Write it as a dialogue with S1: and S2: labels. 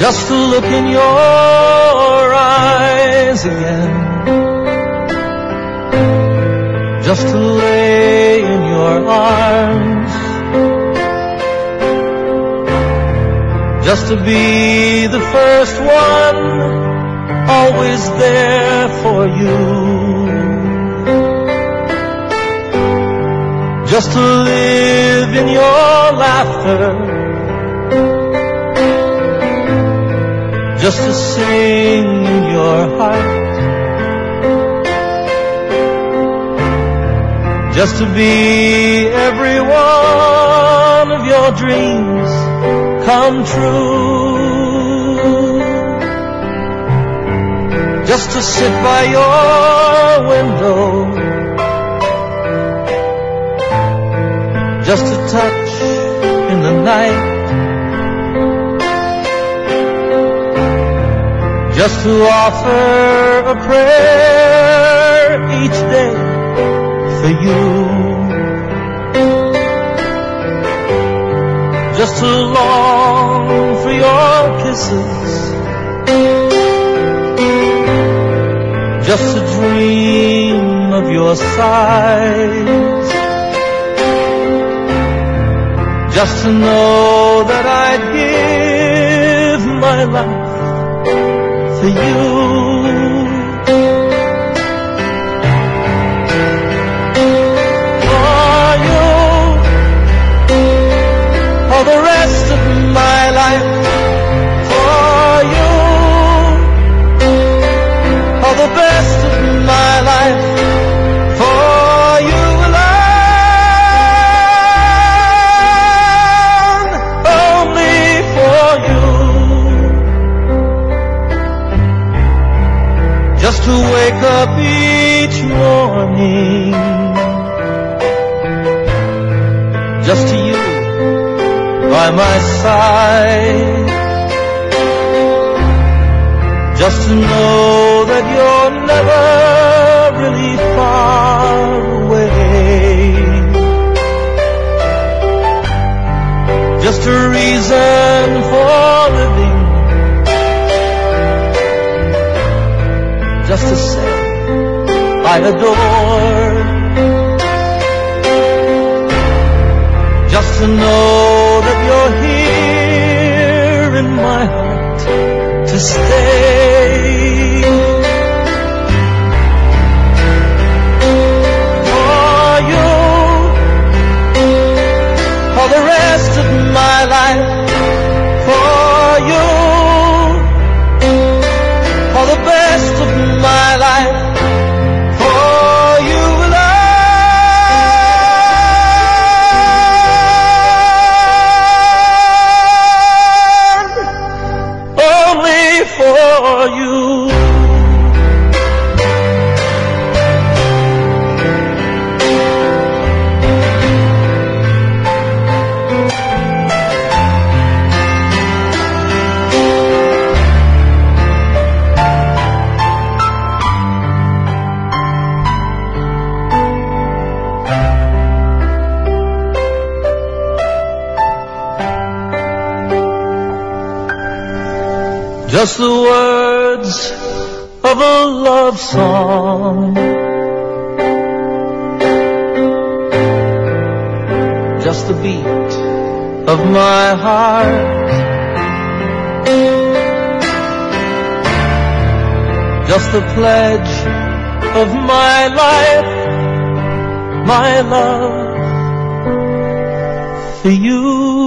S1: just to look in your eyes again, just to lay in your arms, just to be the first one, always there for you, just to live in your laughter, just to sing in your heart, just to be every one of your dreams come true, just to sit by your window, just to touch in the night, just to offer a prayer each day for you, just to long for your kisses, just to dream of your sighs, just to know that I'd give my life for you. For you, for the rest of my life. For you, for the best of my life. For you alone, only for you. Just to wake up each morning, just to you by my side, just to know that you're never really far away, just a reason for living, just to say I adore, just to know that you're here in my heart to stay. For you, for the rest of my life. For you, for the best of my life. For you alone, only for you. Just the words of a love song, just the beat of my heart, just the pledge of my life, my love for you.